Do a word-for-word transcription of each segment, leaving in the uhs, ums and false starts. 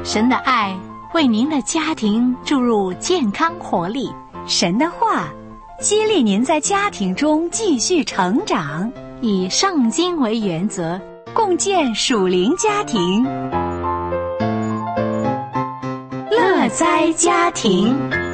神的爱为您的家庭注入健康活力， 神的话激励您在家庭中继续成长， 以圣经为原则， 共建属灵家庭。 乐哉家庭。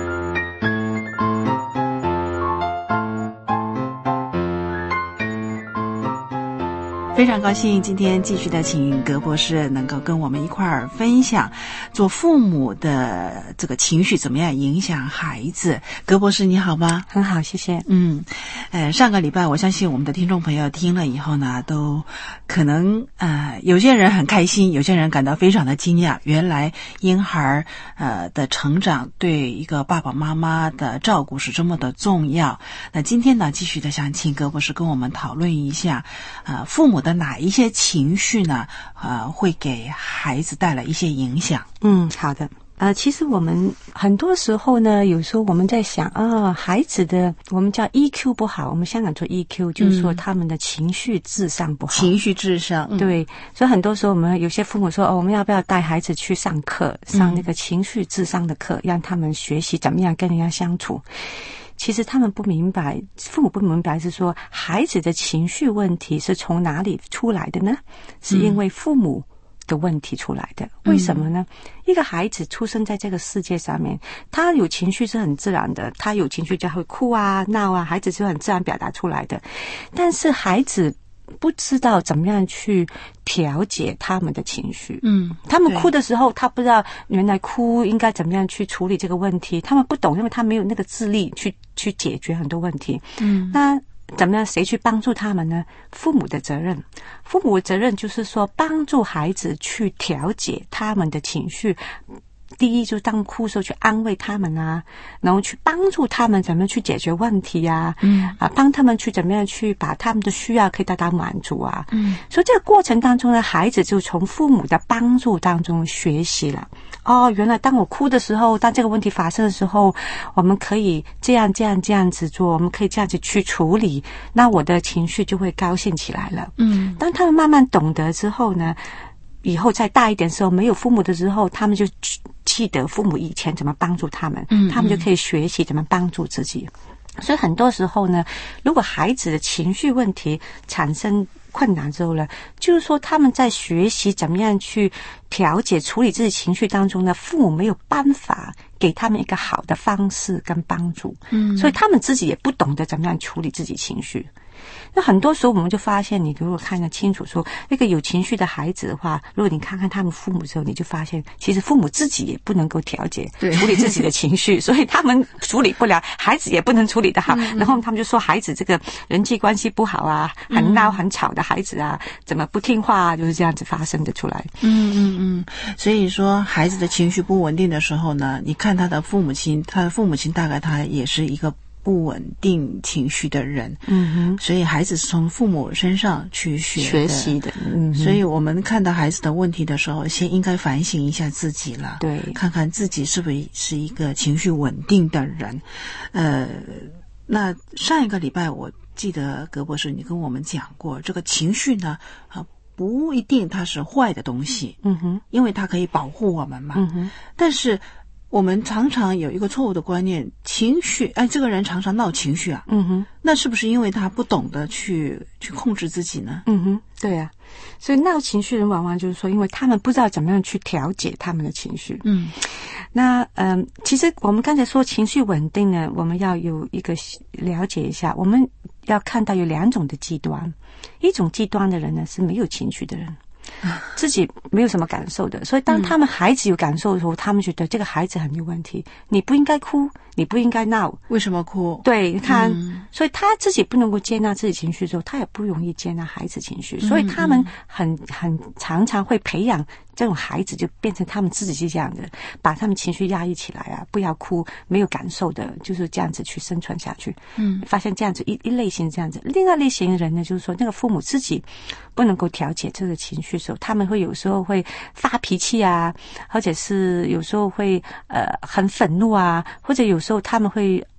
非常高兴今天继续的请葛博士能够跟我们一块儿分享做父母的这个情绪怎么样影响孩子。葛博士你好吗？ 很好，谢谢。 嗯，呃，上个礼拜我相信我们的听众朋友听了以后呢，都可能呃有些人很开心，有些人感到非常的惊讶，原来婴孩呃的成长对一个爸爸妈妈的照顾是这么的重要。那今天呢，继续的想请葛博士跟我们讨论一下呃父母的哪一些情绪呢呃会给孩子带来一些影响。 嗯，好的。呃，其实我们很多时候呢，有时候我们在想啊，孩子的我们叫 E Q 不好，我们香港说 E Q 就是说他们的情绪智商不好。 情绪智商、嗯、 对，所以很多时候我们有些父母说哦，我们要不要带孩子去上课，上那个情绪智商的课、嗯、让他们学习怎么样跟人家相处。其实他们不明白，父母不明白是说孩子的情绪问题是从哪里出来的呢？是因为父母的问题出来的。为什么呢？一个孩子出生在这个世界上面，他有情绪是很自然的，他有情绪就会哭啊闹啊，孩子是很自然表达出来的。但是孩子不知道怎么样去调节他们的情绪。嗯，他们哭的时候，他不知道原来哭应该怎么样去处理这个问题，他们不懂，因为他没有那个智力去去解决很多问题。嗯，那怎么样？谁去帮助他们呢？父母的责任。父母的责任就是说，帮助孩子去调节他们的情绪。第一，就是当哭的时候去安慰他们啊，然后去帮助他们怎么样去解决问题啊，嗯啊，帮他们去怎么样去把他们的需要可以得到满足啊。嗯，所以这个过程当中呢，孩子就从父母的帮助当中学习了。哦，原来当我哭的时候，当这个问题发生的时候，我们可以这样这样这样子做，我们可以这样子去处理，那我的情绪就会高兴起来了。嗯，当他们慢慢懂得之后呢，以后再大一点的时候，没有父母的时候，他们就记得父母以前怎么帮助他们，嗯嗯，他们就可以学习怎么帮助自己。所以很多时候呢，如果孩子的情绪问题产生困难之后呢，就是说他们在学习怎么样去调节处理自己情绪当中呢，父母没有办法给他们一个好的方式跟帮助。嗯，所以他们自己也不懂得怎么样处理自己情绪。那很多时候我们就发现，你如果看得清楚说那个有情绪的孩子的话，如果你看看他们父母的时候，你就发现其实父母自己也不能够调节处理自己的情绪，所以他们处理不了，孩子也不能处理得好。嗯、然后他们就说孩子这个人际关系不好啊，很闹很吵的孩子啊，怎么不听话啊，就是这样子发生的出来。 嗯嗯嗯，所以说孩子的情绪不稳定的时候呢，你看他的父母亲，他的父母亲大概他也是一个不稳定情绪的人。嗯哼，所以孩子是从父母身上去学的学习的。嗯， 所以我们看到孩子的问题的时候，先应该反省一下自己了。 对， 看看自己是不是是一个情绪稳定的人。呃，那上一个礼拜我记得葛博士你跟我们讲过，这个情绪呢，啊，不一定它是坏的东西。嗯哼，因为它可以保护我们嘛。嗯哼，但是我们常常有一个错误的观念，情绪，哎，这个人常常闹情绪啊。嗯哼，那是不是因为他不懂得去去控制自己呢？ 嗯哼，对啊，所以闹情绪人往往就是说，因为他们不知道怎么样去调节他们的情绪。嗯，那嗯、呃，其实我们刚才说情绪稳定呢，我们要有一个了解一下，我们要看到有两种的极端，一种极端的人呢是没有情绪的人。自己没有什么感受的，所以当他们孩子有感受的时候，嗯、他们觉得这个孩子很有问题，你不应该哭，你不应该闹， 为什么哭？ 对，你看、嗯，所以他自己不能够接纳自己情绪的时候，他也不容易接纳孩子情绪，所以他们很很常常会培养这种孩子，就变成他们自己是这样的，把他们情绪压抑起来啊，不要哭，没有感受的，就是这样子去生存下去。嗯，发现这样子一一类型这样子，另外类型的人呢，就是说那个父母自己不能够调节这个情绪的时候，他们会有时候会发脾气啊，或者是有时候会呃很愤怒啊，或者有时候他们会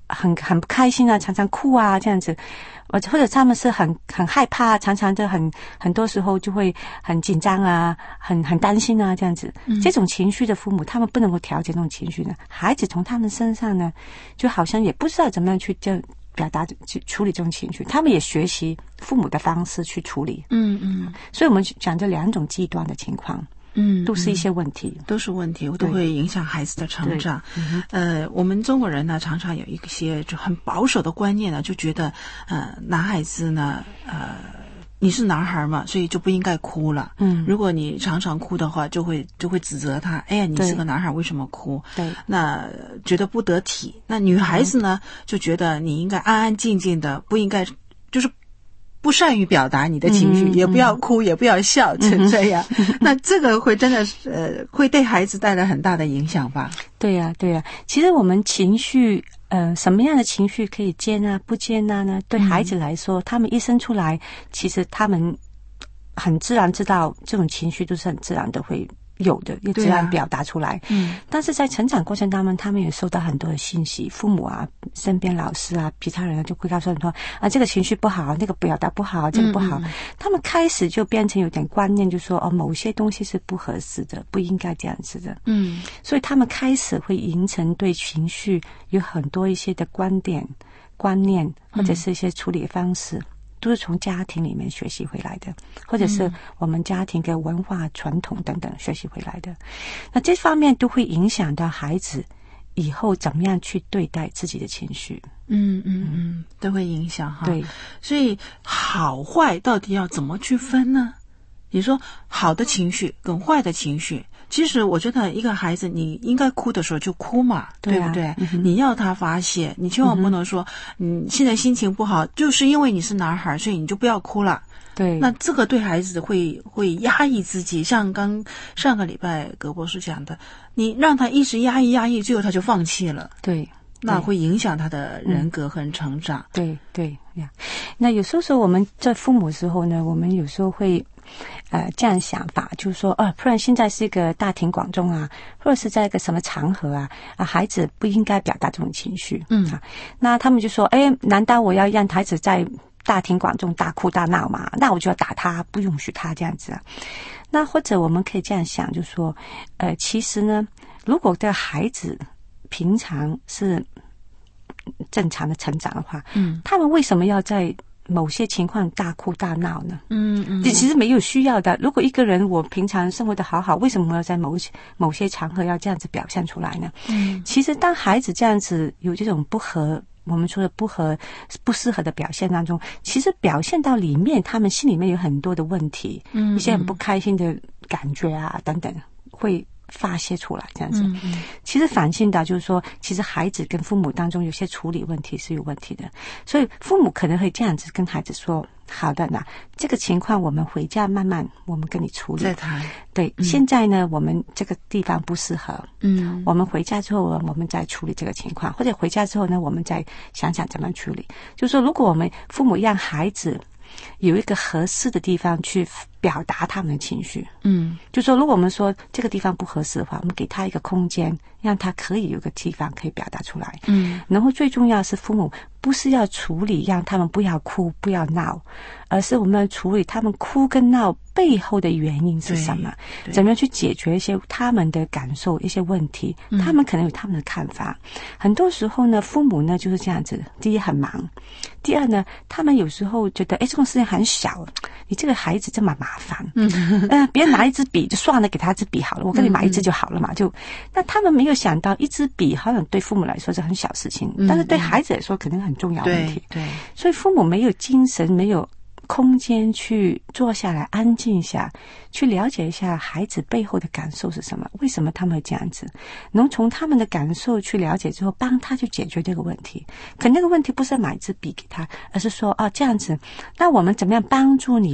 很很不开心啊，常常哭啊这样子，或者他们是很很害怕，常常的很很多时候就会很紧张啊，很很担心啊这样子。嗯、这种情绪的父母，他们不能够调节这种情绪呢，孩子从他们身上呢，就好像也不知道怎么样去就表达去处理这种情绪，他们也学习父母的方式去处理。嗯嗯，所以我们讲这两种极端的情况。嗯，都是一些问题， 都是问题，都会影响孩子的成长。嗯、呃，我们中国人呢，常常有一些就很保守的观念呢，就觉得，呃，男孩子呢，呃，你是男孩嘛，所以就不应该哭了。嗯，如果你常常哭的话，就会就会指责他，哎呀，你是个男孩，为什么哭？对，那觉得不得体。那女孩子呢，嗯、就觉得你应该安安静静的，不应该就是。不善于表达你的情绪，嗯、也不要哭，嗯、也不要笑，成这样，嗯、那这个会真的是呃，会对孩子带来很大的影响吧？ 对呀、啊，对呀、啊。其实我们情绪，呃，什么样的情绪可以接纳、不接纳呢？对孩子来说，嗯、他们一生出来，其实他们很自然知道这种情绪都是很自然的会。有的也自然表达出来，嗯，但是在成长过程当中，他们也收到很多的信息，父母啊、身边老师啊、其他人就会告诉他说啊，这个情绪不好，那个表达不好，这个不好。嗯嗯他们开始就变成有点观念，就说哦，某些东西是不合适的，不应该这样子的。嗯，所以他们开始会形成对情绪有很多一些的观点、观念，或者是一些处理方式。嗯都是从家庭里面学习回来的，或者是我们家庭的文化传统等等学习回来的。那这方面都会影响到孩子以后怎么样去对待自己的情绪。 嗯嗯嗯，都会影响哈。 对， 所以好坏到底要怎么去分呢？你说好的情绪跟坏的情绪，其实我觉得一个孩子你应该哭的时候就哭嘛， 对,、啊、对不对、嗯、你要他发泄，你千万不能说嗯，现在心情不好就是因为你是男孩所以你就不要哭了。 对， 那这个对孩子会会压抑自己，像刚上个礼拜葛博士讲的，你让他一直压抑压抑，最后他就放弃了。 对， 那会影响他的人格和成长。 嗯、对对呀，那有时候说我们在父母的时候呢，我们有时候会呃这样想法，就是说啊，不然现在是一个大庭广众啊，或者是在一个什么场合啊，啊孩子不应该表达这种情绪。嗯啊，那他们就说，哎，难道我要让孩子在大庭广众大哭大闹嘛？那我就要打他，不允许他这样子啊。那或者我们可以这样想，就是说，呃，其实呢，如果这个孩子平常是正常的成长的话，嗯，他们为什么要在某些情况大哭大闹呢？嗯嗯，其实没有需要的。如果一个人我平常生活的好好，为什么要在某些某些场合要这样子表现出来呢？嗯，其实当孩子这样子有这种不合。我们说的不合不适合的表现当中，其实表现到里面，他们心里面有很多的问题，嗯，一些很不开心的感觉啊等等，会发泄出来这样子。嗯嗯其实反映到就是说，其实孩子跟父母当中有些处理问题是有问题的，所以父母可能会这样子跟孩子说：好的，那这个情况我们回家慢慢我们跟你处理。 再谈。 对、嗯，现在呢，我们这个地方不适合。嗯，我们回家之后，我们再处理这个情况，或者回家之后呢，我们再想想怎么处理。就是说，如果我们父母让孩子有一个合适的地方去表达他们的情绪，嗯，就说如果我们说这个地方不合适的话，我们给他一个空间，让他可以有个地方可以表达出来，嗯，然后最重要是父母不是要处理让他们不要哭不要闹，而是我们要处理他们哭跟闹背后的原因是什么，怎么样去解决一些他们的感受一些问题，嗯、他们可能有他们的看法。很多时候呢，父母呢就是这样子，第一很忙，第二呢，他们有时候觉得，哎，这种事情很小，你这个孩子这么麻烦，嗯，呃，别人拿一支笔就算了，给他一支笔好了，我跟你买一支就好了嘛，就，那他们没有想到，一支笔好像对父母来说是很小事情，嗯、但是对孩子来说肯定很重要问题，对，对所以父母没有精神，没有空间去坐下来安静一下，去了解一下孩子背后的感受是什么，为什么他们会这样子，能从他们的感受去了解之后，帮他去解决这个问题。可那个问题不是买一支笔给他，而是说啊这样子，那我们怎么样帮助你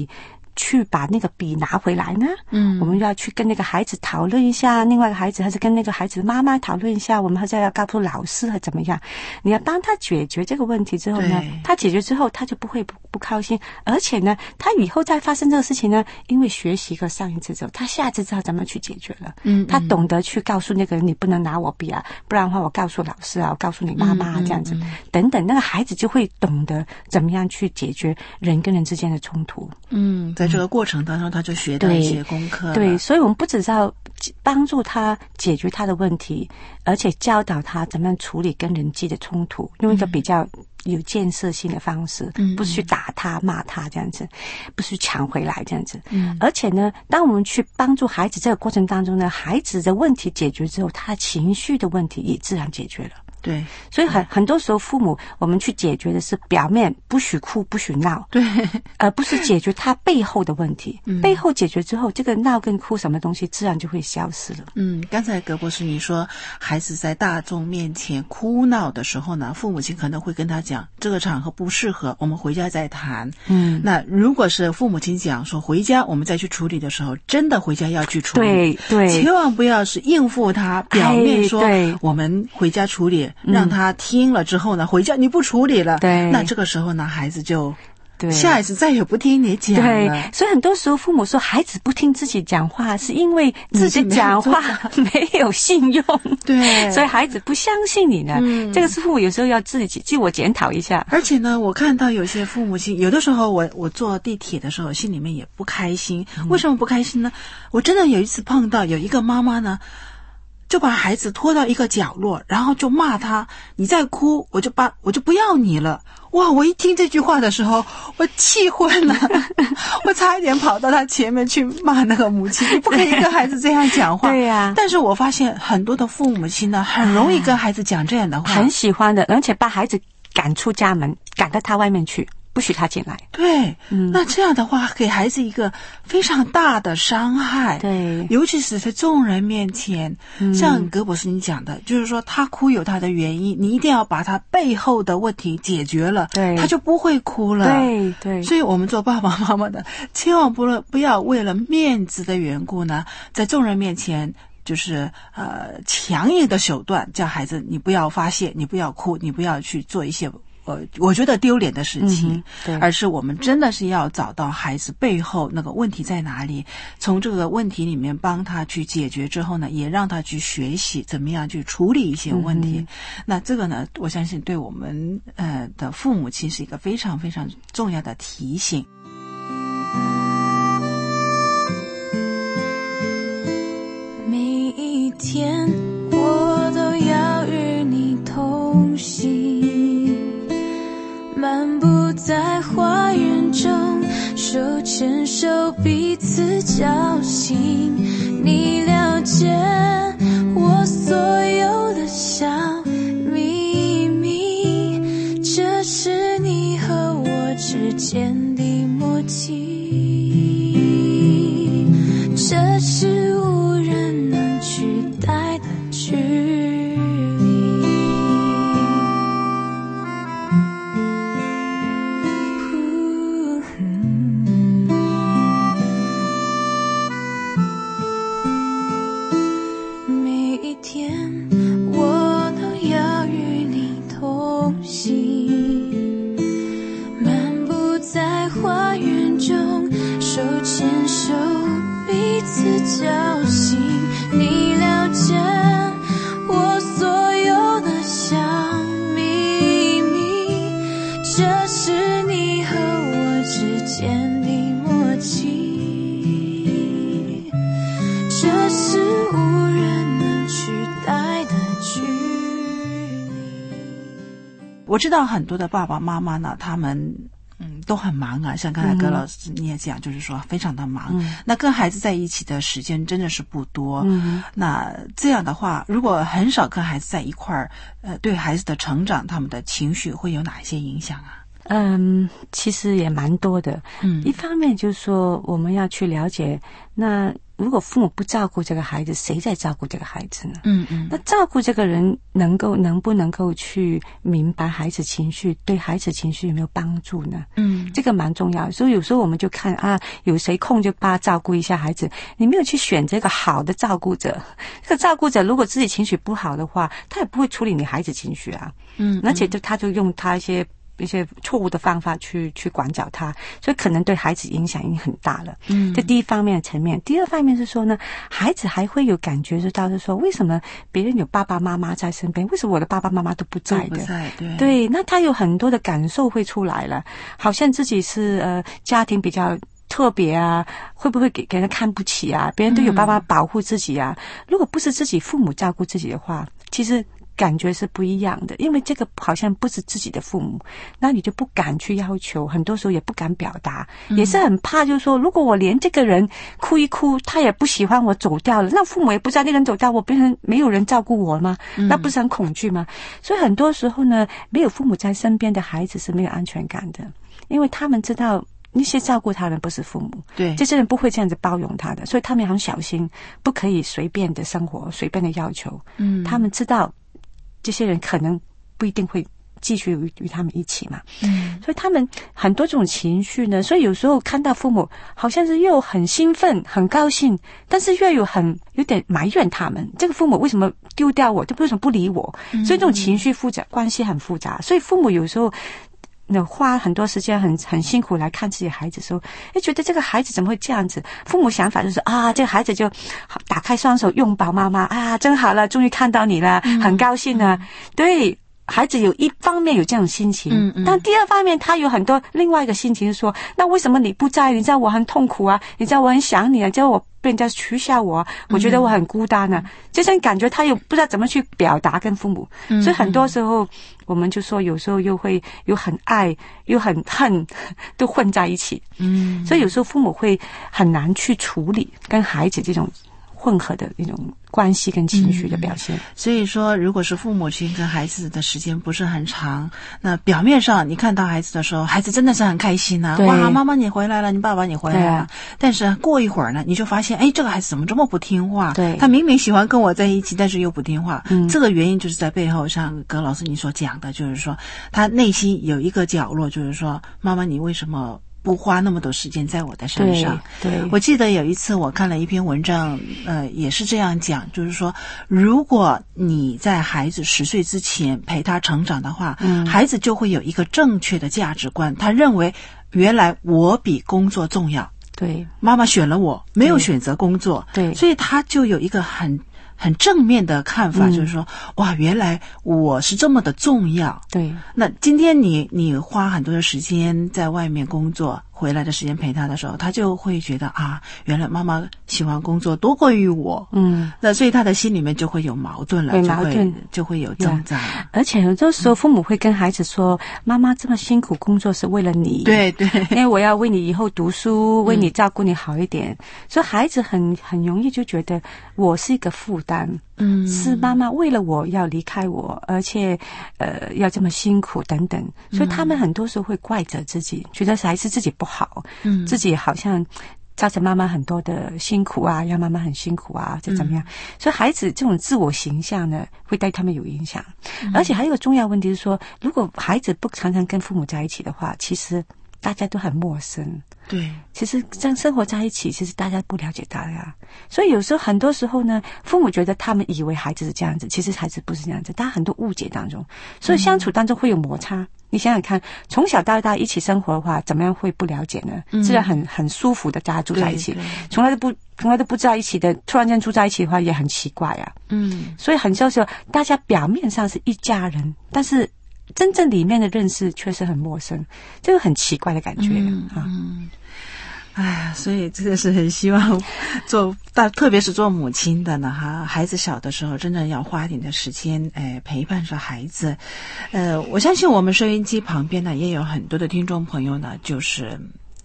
去把那个笔拿回来呢？ 嗯， 我们要去跟那个孩子讨论一下，另外一个孩子还是跟那个孩子的妈妈讨论一下，我们还是要告诉老师还怎么样？你要帮他解决这个问题之后呢，他解决之后他就不会不不高兴，而且呢，他以后再发生这个事情呢，因为学习过上一次之后，他下次知道怎么去解决了。嗯，他懂得去告诉那个人你不能拿我笔啊，不然的话我告诉老师啊，我告诉你妈妈、啊嗯、这样子、嗯嗯、等等，那个孩子就会懂得怎么样去解决人跟人之间的冲突。 嗯，在这个过程当中他就学到一些功课了。 对，所以我们不只是要帮助他解决他的问题，而且教导他怎么样处理跟人际的冲突，用一个比较有建设性的方式，嗯、不是去打他骂他这样子，不是去抢回来这样子。嗯，而且呢，当我们去帮助孩子这个过程当中呢，孩子的问题解决之后，他情绪的问题也自然解决了。 对， 所以很很多时候父母我们去解决的是表面，不许哭不许闹， 对， 而不是解决他背后的问题。嗯，背后解决之后，这个闹跟哭什么东西自然就会消失了。 嗯，刚才葛博士你说孩子在大众面前哭闹的时候呢，父母亲可能会跟他讲这个场合不适合，我们回家再谈。嗯，那如果是父母亲讲说回家我们再去处理的时候，真的回家要去处理。 对对， 千万不要是应付他，表面说我们回家处理，让他听了之后呢，回家你不处理了，对，那这个时候呢，孩子就对下一次再也不听你讲了。 对，所以很多时候父母说孩子不听自己讲话，是因为你的讲话没有信用， 对， 所以孩子不相信你呢。嗯，这个是父母有时候要自己自我检讨一下。 而且呢，我看到有些父母亲，有的时候我我坐地铁的时候，心里面也不开心。为什么不开心呢？我真的有一次碰到有一个妈妈呢，就把孩子拖到一个角落，然后就骂他，你再哭我就把我就不要你了。哇，我一听这句话的时候我气昏了我差一点跑到他前面去骂那个母亲，你不可以跟孩子这样讲话。 对呀、啊， 但是我发现很多的父母亲呢，很容易跟孩子讲这样的话， 很喜欢的，而且把孩子赶出家门，赶到他外面去，不许他进来。 对，嗯，那这样的话给孩子一个非常大的伤害。 对， 尤其是在众人面前，嗯，像葛博士你讲的，就是说他哭有他的原因，你一定要把他背后的问题解决了，对，他就不会哭了。 对对， 所以我们做爸爸妈妈的，千万不不要为了面子的缘故呢，在众人面前就是呃强硬的手段叫孩子你不要发泄，你不要哭，你不要去做一些呃，我觉得丢脸的事情，嗯，对，而是我们真的是要找到孩子背后那个问题在哪里，从这个问题里面帮他去解决之后呢，也让他去学习怎么样去处理一些问题。嗯，那这个呢，我相信对我们呃的父母亲是一个非常非常重要的提醒。 每一天我都要与你同行，漫步在花园中，手牵手彼此交心，你了解我所有的小秘密，这是你和我之间的默契，这是无人能取代的距离。每一天我都要与你同行，漫步在花园中，手牵手彼此交心，你了解我所有的小秘密，这是你和我之间的默契，这是无人能取代的距离。 我知道很多的爸爸妈妈呢，他们嗯，都很忙啊，像刚才葛老师你也讲，就是说非常的忙，嗯，那跟孩子在一起的时间真的是不多，嗯，那这样的话，如果很少跟孩子在一块儿，呃，对孩子的成长，他们的情绪会有哪些影响啊？ 嗯，其实也蛮多的。 嗯， 一方面就是说，我们要去了解，那如果父母不照顾这个孩子，谁在照顾这个孩子呢？ 嗯嗯， 那照顾这个人能够能不能够去明白孩子情绪，对孩子情绪有没有帮助呢？ 嗯， 这个蛮重要的。所以有时候我们就看啊，有谁空就帮他照顾一下孩子，你没有去选这个好的照顾者。这个照顾者如果自己情绪不好的话，他也不会处理你孩子情绪啊。 嗯， 而且就他就用他一些一些错误的方法去去管教他，所以可能对孩子影响已经很大了。 嗯， 这第一方面的层面。第二方面是说呢，孩子还会有感觉到是说，为什么别人有爸爸妈妈在身边，为什么我的爸爸妈妈都不在的？ 不在，对对，那他有很多的感受会出来了，好像自己是呃家庭比较特别啊，会不会给给人看不起啊？别人都有办法保护自己啊。嗯、如果不是自己父母照顾自己的话，其实感觉是不一样的，因为这个好像不是自己的父母，那你就不敢去要求，很多时候也不敢表达，嗯、也是很怕，就是说，如果我连这个人哭一哭，他也不喜欢我走掉了，那父母也不知道那个人走掉，我变成没有人照顾我吗？嗯、那不是很恐惧吗？所以很多时候呢，没有父母在身边的孩子是没有安全感的，因为他们知道那些照顾他人不是父母， 对， 这些人不会这样子包容他的，所以他们很小心，不可以随便的生活，随便的要求。嗯，他们知道这些人可能不一定会继续与与他们一起嘛。嗯，所以他们很多这种情绪呢，所以有时候看到父母好像是又很兴奋、很高兴，但是又有很有点埋怨他们，这个父母为什么丢掉我，这为什么不理我？嗯、所以这种情绪复杂，关系很复杂。所以父母有时候那花很多时间很很辛苦来看自己的孩子的时候，哎，觉得这个孩子怎么会这样子？父母想法就是啊，这个孩子就打开双手拥抱妈妈，啊，真好了，终于看到你了，很高兴啊。嗯、对，孩子有一方面有这种心情，嗯嗯，但第二方面他有很多另外一个心情是说，那为什么你不在？你知道我很痛苦啊，你知道我很想你啊，知道我被人家取笑我，我觉得我很孤单啊，这种感觉他又不知道怎么去表达跟父母，嗯、所以很多时候我们就说，有时候又会有很爱又很恨都混在一起，嗯，所以有时候父母会很难去处理跟孩子这种混合的那种关系跟情绪的表现。嗯、 所以说，如果是父母亲跟孩子的时间不是很长，那表面上你看到孩子的时候，孩子真的是很开心啊，哇，妈妈你回来了，你爸爸你回来了。啊、但是过一会儿呢，你就发现，哎，这个孩子怎么这么不听话？ 对， 他明明喜欢跟我在一起，但是又不听话。 嗯， 这个原因就是在背后，像葛老师你所讲的，就是说他内心有一个角落，就是说，妈妈你为什么不花那么多时间在我的身上？ 对，对， 我记得有一次我看了一篇文章，呃，也是这样讲，就是说，如果你在孩子十岁之前陪他成长的话，嗯，孩子就会有一个正确的价值观，他认为原来我比工作重要。 对， 妈妈选了我，没有选择工作。 对， 所以他就有一个很很正面的看法， 嗯、 就是说，哇，原来我是这么的重要。 对， 那今天你你花很多的时间在外面工作，回来的时间陪他的时候，他就会觉得啊，原来妈妈喜欢工作多过于我。嗯，那所以他的心里面就会有矛盾了， 有矛盾就会有挣扎。 而且有的时候父母会跟孩子说：“嗯、妈妈这么辛苦工作是为了你。” 对对， 因为我要为你以后读书，为你照顾你好一点。嗯、所以孩子很很容易就觉得我是一个负担。嗯，是妈妈为了我要离开我，而且呃要这么辛苦等等，所以他们很多时候会怪责自己，觉得还是自己不好，嗯，自己好像造成妈妈很多的辛苦啊，让妈妈很辛苦啊，这怎么样？嗯、所以孩子这种自我形象呢，会对他们有影响。嗯、而且还有一个重要问题是说，如果孩子不常常跟父母在一起的话，其实大家都很陌生。 对， 其实这样生活在一起，其实大家不了解他呀。所以有时候很多时候呢，父母觉得他们以为孩子是这样子，其实孩子不是这样子，大家很多误解当中，所以相处当中会有摩擦。嗯、你想想看，从小到大一起生活的话，怎么样会不了解呢？嗯、自然很很舒服的大家住在一起，从来都不从来都不在一起的，突然间住在一起的话也很奇怪啊。嗯，所以很多时候大家表面上是一家人，但是真正里面的认识确实很陌生，这个很奇怪的感觉。嗯啊。 嗯，哎呀，所以真的是很希望做大，特别是做母亲的呢，哈，孩子小的时候，真的要花一点的时间，哎，陪伴着孩子。呃，我相信我们收音机旁边呢，也有很多的听众朋友呢，就是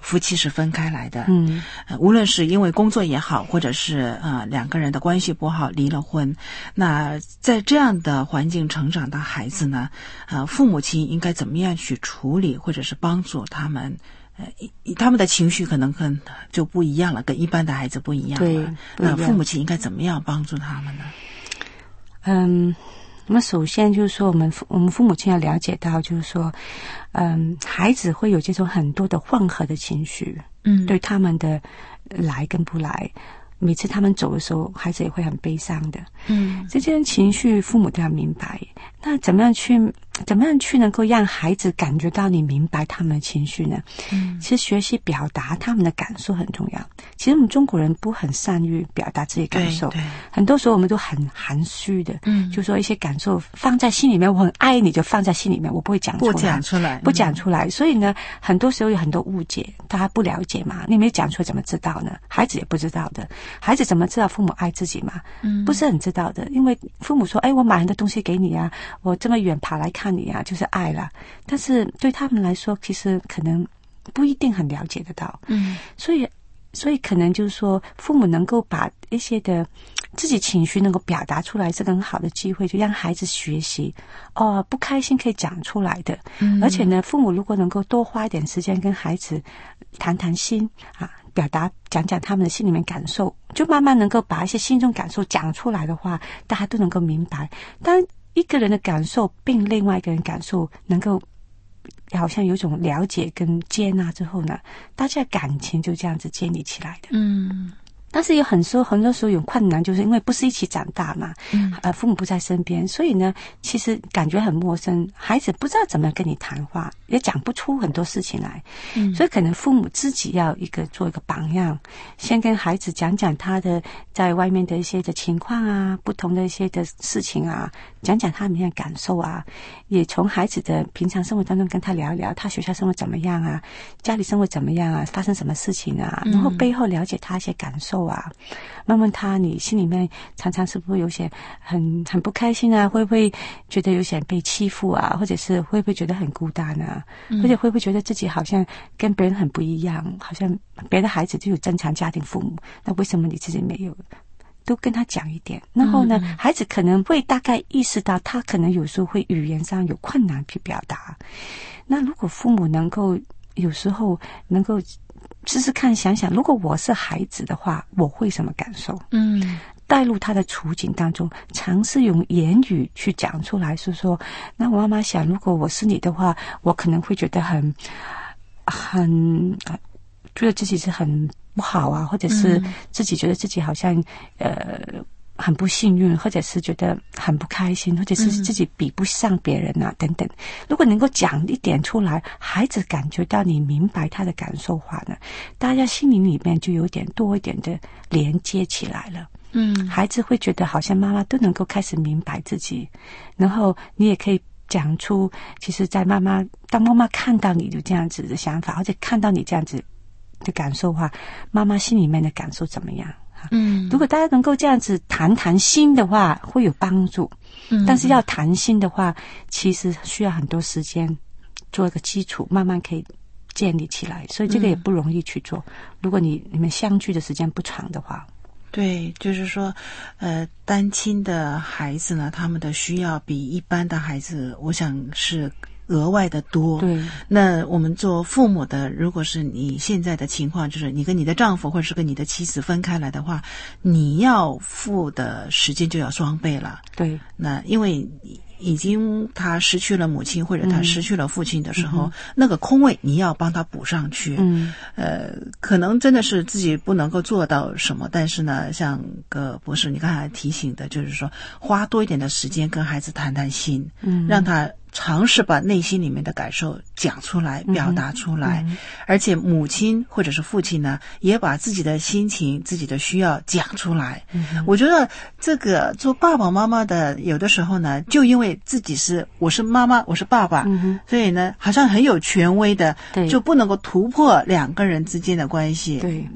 夫妻是分开来的， 嗯， 呃，无论是因为工作也好，或者是呃两个人的关系不好离了婚，那在这样的环境成长的孩子呢，呃，父母亲应该怎么样去处理，或者是帮助他们？呃，他们的情绪可能跟就不一样了，跟一般的孩子不一样了。 对， 那父母亲应该怎么样帮助他们呢？ 嗯，那么首先就是说，我们我们父母亲要了解到，就是说，嗯，孩子会有这种很多的混合的情绪，嗯，对他们的来跟不来。每次他们走的时候，孩子也会很悲伤的。嗯，这些情绪父母都要明白。那怎么样去怎么样去能够让孩子感觉到你明白他们的情绪呢？嗯，其实学习表达他们的感受很重要。其实我们中国人不很善于表达自己感受，对对，很多时候我们都很含蓄的，嗯，就说一些感受放在心里面，我很爱你就放在心里面，我不会讲出来， 不讲出来， 不讲出来。嗯，所以呢，很多时候有很多误解，大家不了解嘛，你没讲出来怎么知道呢？孩子也不知道的。孩子怎么知道父母爱自己嘛？嗯，不是很知道的，因为父母说：“哎，我买很多东西给你啊，我这么远跑来看你啊，就是爱啦。”但是对他们来说，其实可能不一定很了解得到。嗯，所以，所以可能就是说，父母能够把一些的自己情绪能够表达出来，是个很好的机会，就让孩子学习哦，不开心可以讲出来的。嗯，而且呢，父母如果能够多花一点时间跟孩子谈谈心啊。表达讲讲他们的心里面感受，就慢慢能够把一些心中感受讲出来的话，大家都能够明白。当一个人的感受并另外一个人感受能够好像有一种了解跟接纳之后呢，大家的感情就这样子建立起来的。嗯。但是有很多很多时候有困难，就是因为不是一起长大嘛，嗯，呃，父母不在身边，所以呢，其实感觉很陌生，孩子不知道怎么跟你谈话，也讲不出很多事情来，嗯，所以可能父母自己要一个做一个榜样，先跟孩子讲讲他的在外面的一些的情况啊，不同的一些的事情啊，讲讲他们的感受啊，也从孩子的平常生活当中跟他聊一聊，他学校生活怎么样啊，家里生活怎么样啊，发生什么事情啊，然后背后了解他一些感受啊，问问他你心里面常常是不是有些很很不开心啊，会不会觉得有些被欺负啊，或者是会不会觉得很孤单啊，嗯，或者会不会觉得自己好像跟别人很不一样，好像别的孩子就有正常家庭父母，那为什么你自己没有，都跟他讲一点，然后呢，嗯，孩子可能会大概意识到他可能有时候会语言上有困难去表达，那如果父母能够有时候能够试试看，想想如果我是孩子的话，我会什么感受？嗯，带入他的处境当中，尝试用言语去讲出来，是说，那我妈妈想，如果我是你的话，我可能会觉得很很觉得自己是很不好啊，或者是自己觉得自己好像呃很不幸运，或者是觉得很不开心，或者是自己比不上别人啊，嗯，等等。如果能够讲一点出来，孩子感觉到你明白他的感受话呢，大家心里里面就有点多一点的连接起来了。嗯，孩子会觉得好像妈妈都能够开始明白自己，然后你也可以讲出，其实在妈妈当妈妈看到你有这样子的想法，或者看到你这样子的感受的话，妈妈心里面的感受怎么样？嗯，如果大家能够这样子谈谈心的话，会有帮助。嗯，但是要谈心的话，其实需要很多时间做一个基础，慢慢可以建立起来，所以这个也不容易去做。嗯，如果你你们相聚的时间不长的话。 对，就是说，呃，单亲的孩子呢，他们的需要比一般的孩子，我想是额外的多。对，那我们做父母的，如果是你现在的情况，就是你跟你的丈夫或者是跟你的妻子分开来的话，你要付的时间就要双倍了。对，那因为已经他失去了母亲或者他失去了父亲的时候，嗯，那个空位你要帮他补上去。嗯，呃，可能真的是自己不能够做到什么，但是呢，像个博士你刚才提醒的，就是说花多一点的时间跟孩子谈谈心，嗯，让他尝试把内心里面的感受讲出来，表达出来，嗯，而且母亲或者是父亲呢，也把自己的心情、自己的需要讲出来。嗯，我觉得这个做爸爸妈妈的，有的时候呢，就因为自己是我是妈妈，我是爸爸，嗯，所以呢，好像很有权威的，就不能够突破两个人之间的关系。对，那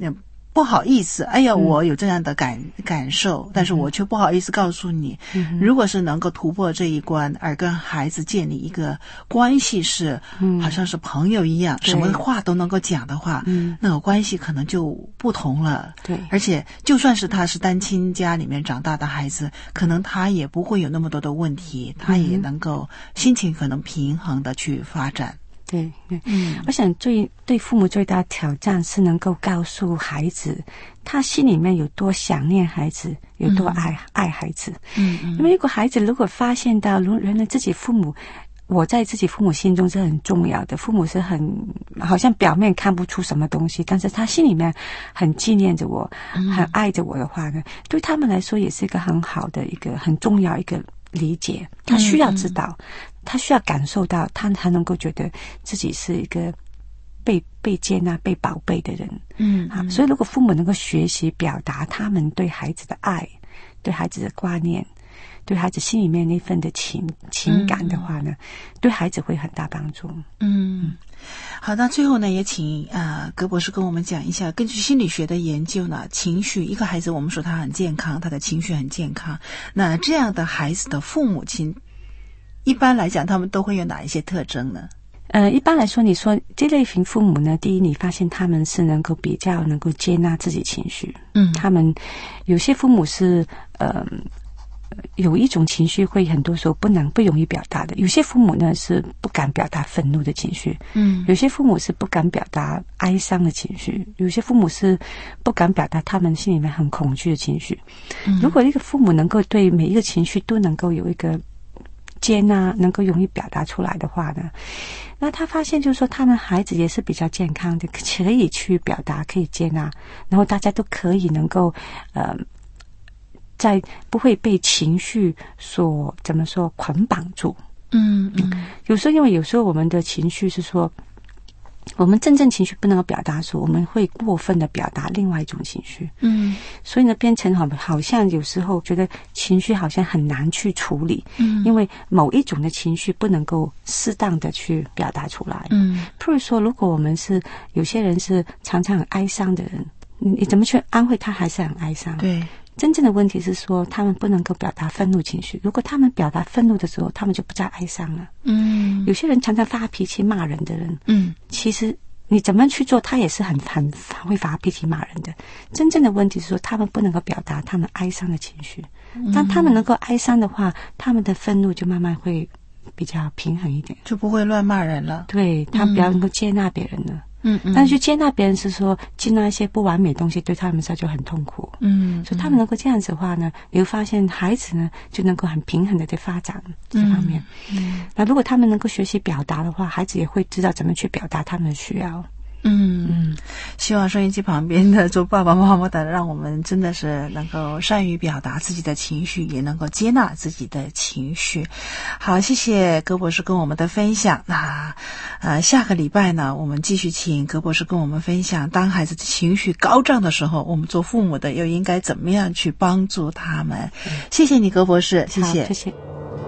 不好意思，哎呀，我有这样的感、嗯、感受，但是我却不好意思告诉你、嗯、如果是能够突破这一关，而跟孩子建立一个关系是、嗯、好像是朋友一样，什么话都能够讲的话、嗯、那个关系可能就不同了。 对， 而且就算是他是单亲家里面长大的孩子，可能他也不会有那么多的问题，他也能够心情可能平衡的去发展。 对对，嗯，我想最对父母最大的挑战是能够告诉孩子，他心里面有多想念孩子，有多爱、嗯、爱孩子。嗯嗯，因为如果孩子如果发现到，原来自己父母，我在自己父母心中是很重要的，父母是很好像表面看不出什么东西，但是他心里面很纪念着我，嗯、很爱着我的话呢，对他们来说也是一个很好的一个很重要一个理解。他需要知道。嗯嗯，他需要感受到，他才能够觉得自己是一个被被接纳、被宝贝的人。嗯，啊，所以如果父母能够学习表达他们对孩子的爱、对孩子的挂念、对孩子心里面那份的情情感的话呢，嗯、对孩子会很大帮助。嗯， 好，那最后呢，也请呃葛博士跟我们讲一下，根据心理学的研究呢，情绪一个孩子，我们说他很健康，他的情绪很健康，那这样的孩子的父母亲。一般来讲他们都会有哪一些特征呢？ 呃，一般来说你说这类型父母呢，第一你发现他们是能够比较能够接纳自己情绪。嗯，他们有些父母是呃有一种情绪会很多时候不能不容易表达的，有些父母呢是不敢表达愤怒的情绪。嗯，有些父母是不敢表达哀伤的情绪，有些父母是不敢表达他们心里面很恐惧的情绪。嗯，如果一个父母能够对每一个情绪都能够有一个接纳，能够容易表达出来的话呢，那他发现就是说他们孩子也是比较健康的，可以去表达，可以接纳，然后大家都可以能够呃在不会被情绪所怎么说捆绑住。嗯嗯，有时候因为有时候我们的情绪是说我们真正情绪不能够表达的时候，我们会过分的表达另外一种情绪。嗯，所以呢，变成好好像有时候觉得情绪好像很难去处理。嗯，因为某一种的情绪不能够适当的去表达出来。嗯，譬如说，如果我们是有些人是常常很哀伤的人，你怎么去安慰他还是很哀伤？ 对。 真正的问题是说，他们不能够表达愤怒情绪。如果他们表达愤怒的时候，他们就不再哀伤了。嗯，有些人常常发脾气骂人的人，嗯，其实你怎么去做，他也是很很会发脾气骂人的。真正的问题是说，他们不能够表达他们哀伤的情绪。当他们能够哀伤的话，他们的愤怒就慢慢会比较平衡一点， 就不会乱骂人了。 对，他比较能够接纳别人了。嗯嗯，但是去接纳别人是说接纳一些不完美的东西，对他们来说就很痛苦。嗯，所以他们能够这样子的话呢，你会发现孩子呢就能够很平衡的在发展这方面。嗯，嗯，那如果他们能够学习表达的话，孩子也会知道怎么去表达他们的需要。 嗯嗯，希望收音机旁边的做爸爸妈妈的，让我们真的是能够善于表达自己的情绪，也能够接纳自己的情绪。好，谢谢葛博士跟我们的分享。那呃，下个礼拜呢，我们继续请葛博士跟我们分享，当孩子的情绪高涨的时候，我们做父母的又应该怎么样去帮助他们。嗯，谢谢你，葛博士，谢谢， 谢谢。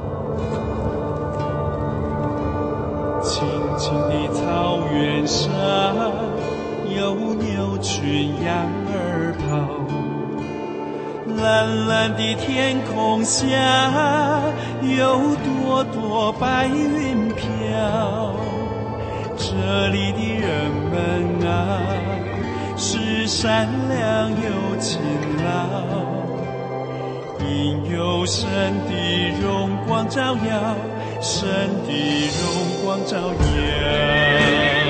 青青的草原上，有牛群羊儿跑，蓝蓝的天空下，有朵朵白云飘。这里的人们啊，是善良又勤劳，因有神的荣光照耀，神的荣光照耀。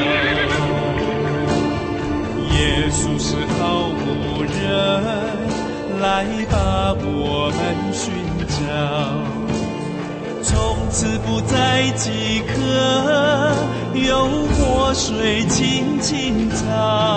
耶稣是好牧人，来把我们寻找，从此不再饥渴，有活水清清早。